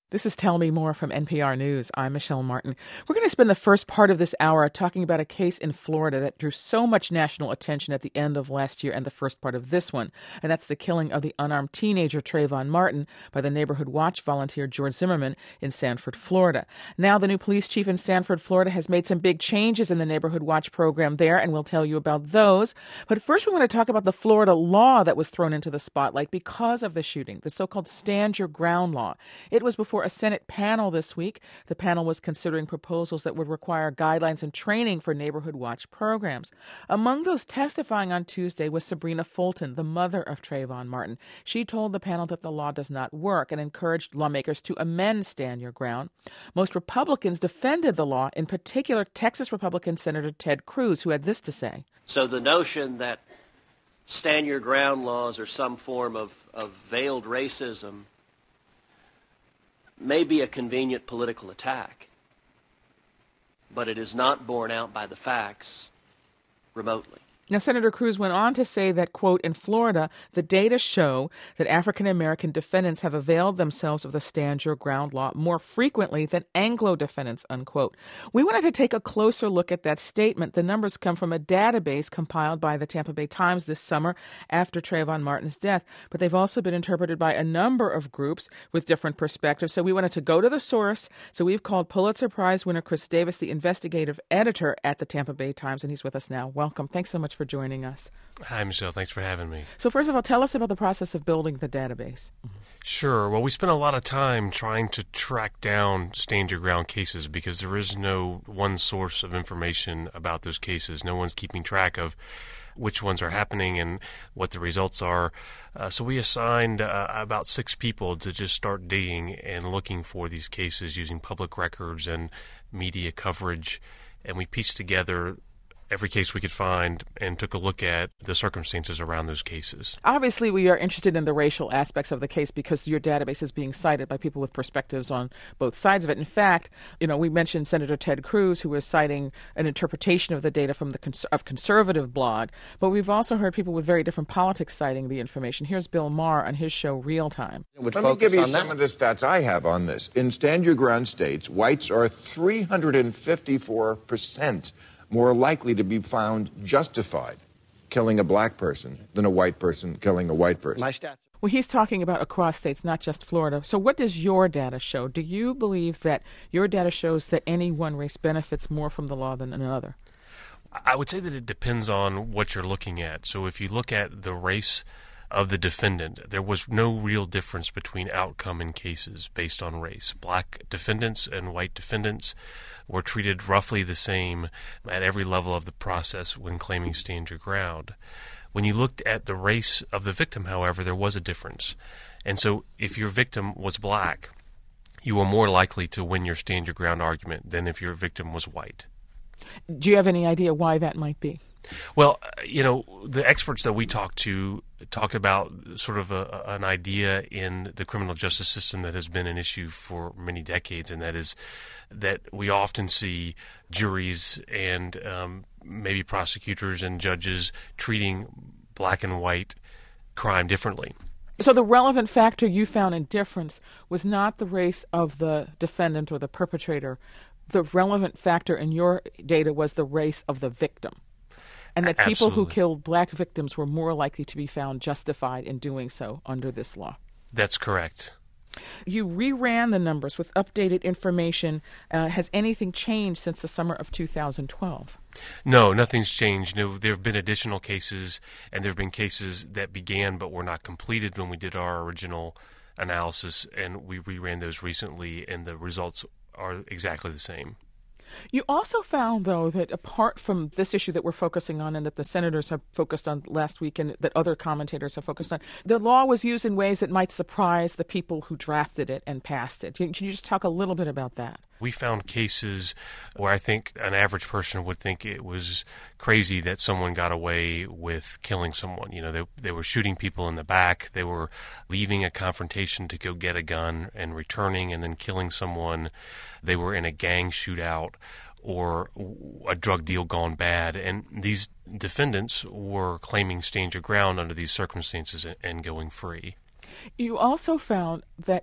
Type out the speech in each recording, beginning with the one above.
This is Tell Me More from NPR News. I'm Michelle Martin. We're going to spend the first part of this hour talking about a case in Florida that drew so much national attention at the end of last year and the first part of this one, and that's the killing of the unarmed teenager Trayvon Martin by the Neighborhood Watch volunteer George Zimmerman in Sanford, Florida. Now the new police chief in Sanford, Florida has made some big changes in the Neighborhood Watch program there, and we'll tell you about those. But first we want to talk about the Florida law that was thrown into the spotlight because of the shooting, the so-called Stand Your Ground law. It was before a Senate panel this week. The panel was considering proposals that would require guidelines and training for Neighborhood Watch programs. Among those testifying on Tuesday was Sabrina Fulton, the mother of Trayvon Martin. She told the panel that the law does not work and encouraged lawmakers to amend Stand Your Ground. Most Republicans defended the law, in particular Texas Republican Senator Ted Cruz, who had this to say. So the notion that Stand Your Ground laws are some form of veiled racism may be a convenient political attack, but it is not borne out by the facts remotely. Now, Senator Cruz went on to say that, quote, in Florida, the data show that African-American defendants have availed themselves of the Stand Your Ground law more frequently than Anglo defendants, unquote. We wanted to take a closer look at that statement. The numbers come from a database compiled by the Tampa Bay Times this summer after Trayvon Martin's death, but they've also been interpreted by a number of groups with different perspectives. So we wanted to go to the source. So we've called Pulitzer Prize winner Chris Davis, the investigative editor at the Tampa Bay Times, and he's with us now. Welcome. Thanks so much for joining us. Hi, Michelle. Thanks for having me. So first of all, tell us about the process of building the database. Sure. Well, we spent a lot of time trying to track down Stand Your Ground cases because there is no one source of information about those cases. No one's keeping track of which ones are happening and what the results are. So we assigned about 6 people to just start digging and looking for these cases using public records and media coverage. And we pieced together every case we could find and took a look at the circumstances around those cases. Obviously, we are interested in the racial aspects of the case because your database is being cited by people with perspectives on both sides of it. In fact, we mentioned Senator Ted Cruz, who was citing an interpretation of the data from the conservative blog, but we've also heard people with very different politics citing the information. Here's Bill Maher on his show Real Time. Let me give you some of the stats I have on this. In Stand Your Ground states, whites are 354% more likely to be found justified killing a black person than a white person killing a white person. My stats. Well, he's talking about across states, not just Florida. So what does your data show? Do you believe that your data shows that any one race benefits more from the law than another? I would say that it depends on what you're looking at. So if you look at the race of the defendant, there was no real difference between outcome in cases based on race. Black defendants and white defendants were treated roughly the same at every level of the process when claiming Stand Your Ground. When you looked at the race of the victim, however, there was a difference. And so if your victim was black, you were more likely to win your Stand Your Ground argument than if your victim was white. Do you have any idea why that might be? Well, the experts that we talked about sort of an idea in the criminal justice system that has been an issue for many decades, and that is that we often see juries and maybe prosecutors and judges treating black and white crime differently. So the relevant factor you found in difference was not the race of the defendant or the perpetrator. The relevant factor in your data was the race of the victim. And that people Absolutely. who killed black victims were more likely to be found justified in doing so under this law. That's correct. You reran the numbers with updated information. Has anything changed since the summer of 2012? No, nothing's changed. No, there have been additional cases, and there have been cases that began but were not completed when we did our original analysis, and we reran those recently, and the results are exactly the same. You also found, though, that apart from this issue that we're focusing on and that the senators have focused on last week and that other commentators have focused on, the law was used in ways that might surprise the people who drafted it and passed it. Can you just talk a little bit about that? We found cases where I think an average person would think it was crazy that someone got away with killing someone. They were shooting people in the back. They were leaving a confrontation to go get a gun and returning and then killing someone. They were in a gang shootout or a drug deal gone bad. And these defendants were claiming Stand Your Ground under these circumstances and going free. You also found that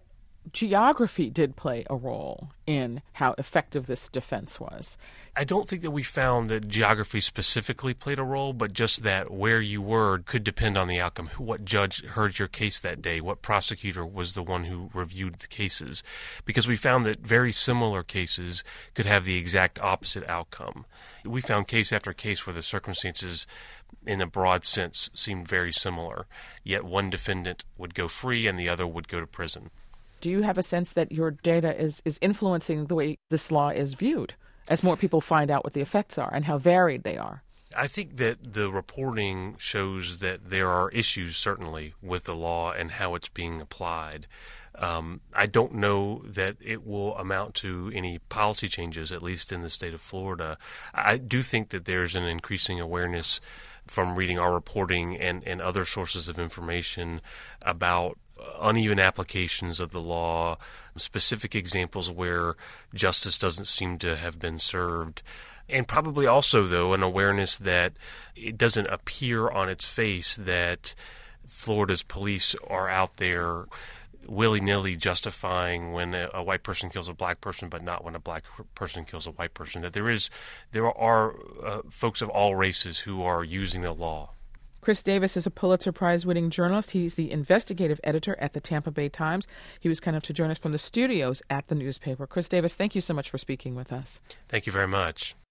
geography did play a role in how effective this defense was. I don't think that we found that geography specifically played a role, but just that where you were could depend on the outcome. What judge heard your case that day? What prosecutor was the one who reviewed the cases? Because we found that very similar cases could have the exact opposite outcome. We found case after case where the circumstances in a broad sense seemed very similar, yet one defendant would go free and the other would go to prison. Do you have a sense that your data is influencing the way this law is viewed as more people find out what the effects are and how varied they are? I think that the reporting shows that there are issues, certainly, with the law and how it's being applied. I don't know that it will amount to any policy changes, at least in the state of Florida. I do think that there's an increasing awareness from reading our reporting and other sources of information about uneven applications of the law, specific examples where justice doesn't seem to have been served, and probably also, though, an awareness that it doesn't appear on its face that Florida's police are out there willy-nilly justifying when a white person kills a black person, but not when a black person kills a white person. That there are folks of all races who are using the law. Chris Davis is a Pulitzer Prize-winning journalist. He's the investigative editor at the Tampa Bay Times. He was kind enough to join us from the studios at the newspaper. Chris Davis, thank you so much for speaking with us. Thank you very much.